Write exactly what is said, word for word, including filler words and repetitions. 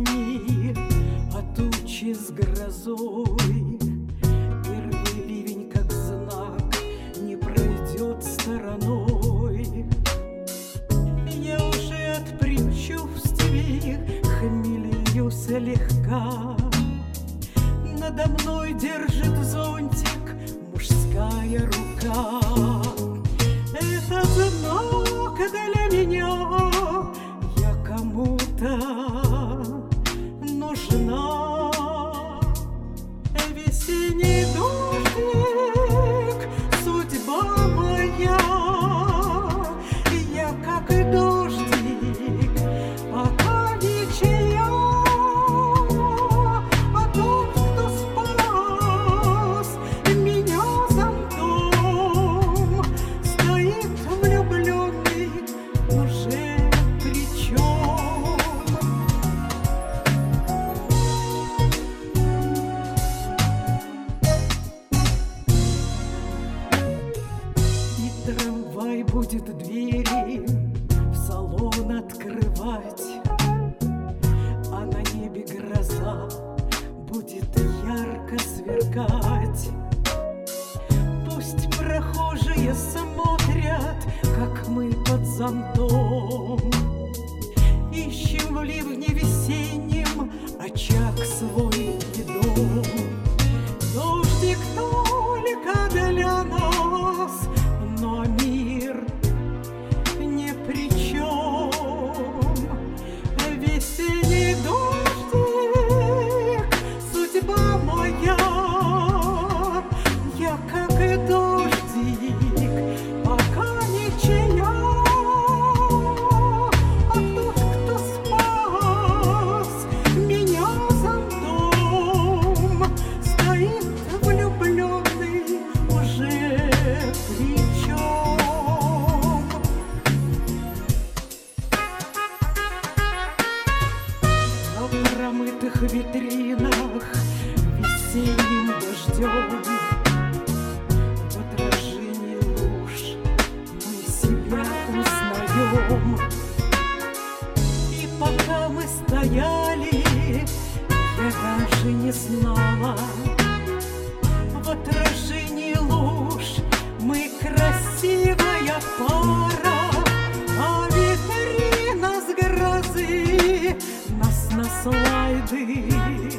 дни, а тучи с грозой. Первый ливень, как знак, не пройдет стороной. Я уже от предчувствий хмелею слегка. Надо мной держит зонтик мужская рука. Это знак для меня, я кому-то нужна. Весенний дождик, судьба моя. Я как и дождик, пока ничья. А тот, кто спас меня зонтом, стоит влюбленный уже при чем. И трамвай будет двери в салон открывать, а на небе гроза будет ярко сверкать. Пусть прохожие смотрят, как мы под зонтом ищем в ливне весеннем очаг свой и дом. Дождик только для нас, но мир ни при чем. Весенний дождик, судьба моя. Я как и дождик, пока ничья. А тот, кто спас меня зонтом, стоит влюбленный уже при чем. На промытых витринах весенним дождем в отражении луж мы себя узнаем. И пока мы стояли, я даже не знала, в отражении луж мы красивая пара, а витрина с грозы нас на слайды